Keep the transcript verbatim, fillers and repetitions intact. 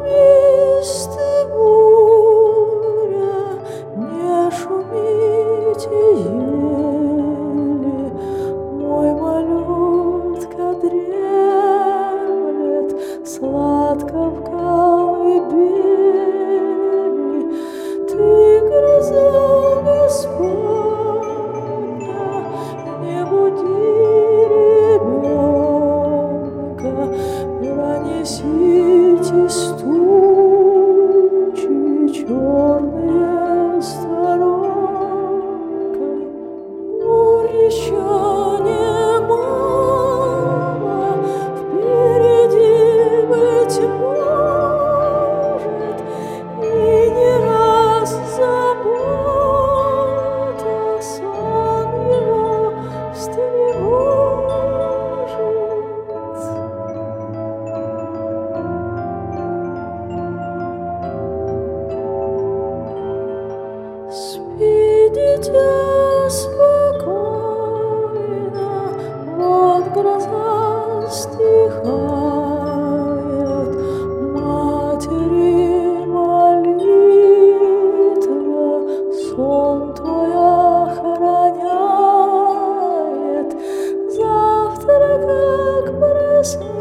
шумисты буря, не шумите ели, мой малютка дремлет сладко в колыбели. Ты гроза Господня, не буди ребенка, пронеситесь тучи черные сторонкой. Бурь еще немало, впереди быть может, и не раз забота сон его встревожит. Спи, дитя, спокойно, вот гроза стихает, матери молитва сон твой охраняет. Завтра, как проснешься,